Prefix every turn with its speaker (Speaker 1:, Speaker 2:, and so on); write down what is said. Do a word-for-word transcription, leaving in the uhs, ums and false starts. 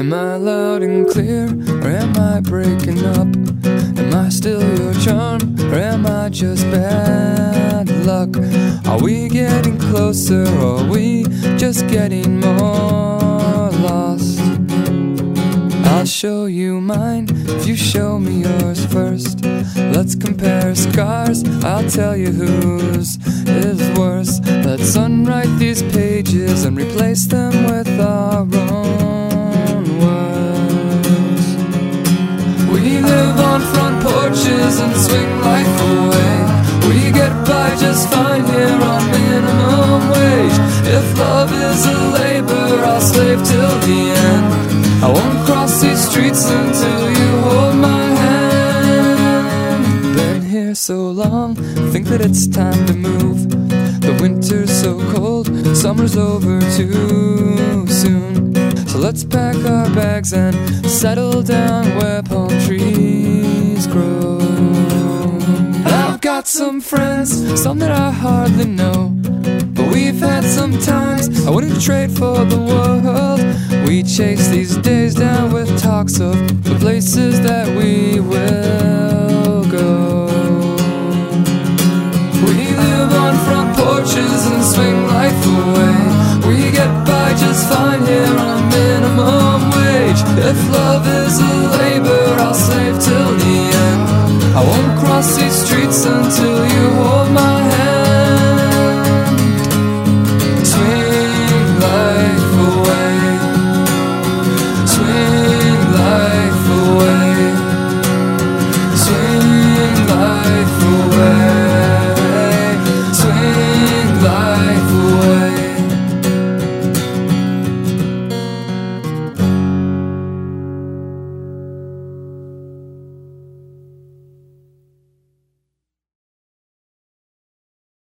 Speaker 1: Am I loud and clear, or am I breaking up? Am I still your charm, or am I just bad luck? Are we getting closer, or are we just getting more lost? I'll show you mine if you show me yours first. Let's compare scars, I'll tell you whose is worse. Let's unwrite these pages and replace them with our own words. We live on front porches and swing life away. We get by just fine here on minimum wage. If love is a labor, I'll slave till the end. I won't cross these streets until you hold my hand. Been here so long, think that it's time to move. The winter's so cold, summer's over too soon. So let's pack our bags and settle down where palm trees grow. I've got some friends, some that I hardly know, but we've had some times I wouldn't trade for the world. We chase these days down with talks of the places that we will go. We live on front porches and swing life away. We get by just fine here on minimum wage. If love is a labor, I'll slave till the end. I won't cross these streets until you hold my